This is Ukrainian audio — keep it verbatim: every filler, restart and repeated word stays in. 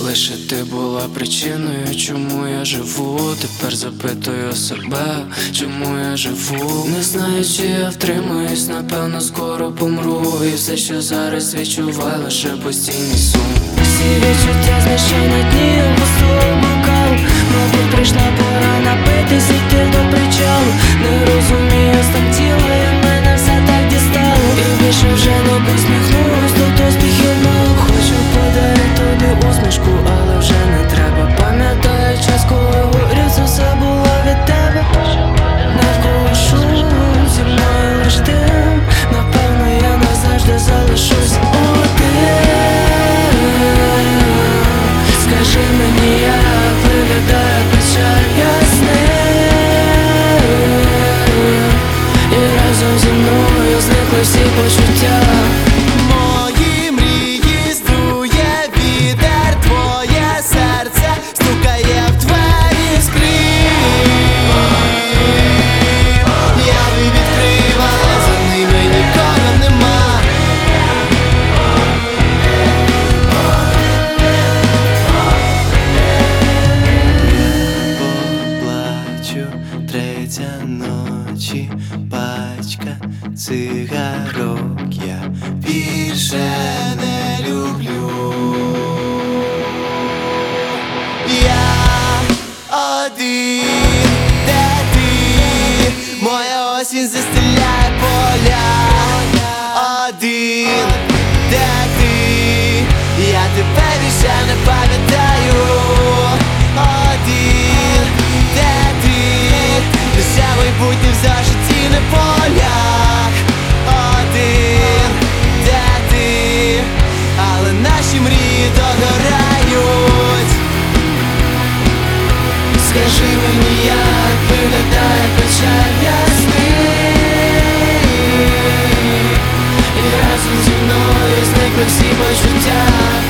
Лише ти була причиною, чому я живу. Тепер запитую себе, чому я живу. Не знаю, чи я втримаюсь, напевно, скоро помру. І все, що зараз відчуваю, лише постійний сум. Всі відчуття знищені на дні пустого бокалу. Мабуть, прийшла пора напитись, іти до причалу. Не розумію стан тіла, і мене все так дістало. І більше вже не посміхнусь, тут успіхів мало. Хочу подарити тобі усмішку, але вже не треба. Пам'ятаю час, коли горів, це все було від тебе. Навколо шум, зі мною лиш дим. Напевно, я назавжди залишусь один. Скажи мені, як виглядає печаль ясни. І разом зі мною зникли всі почуття. Мої мрії здує вітер, твоє серце стукає в двері скрізь. Я би відкрив, але за ними нікого нема. Поплачу, третя ночі, пачка цигарок. Я більше не люблю. Я один, де ти? Моя осінь застеляє поля. Один, де ти? Я тебе більше не пам'ятаю. Один, де ти? Лише майбутнє в зашиті не полях. Один, де ти? Але наші мрії догорають. Скажи мені, як виглядає печаль ясни. І разом зі мною зникли всі почуття.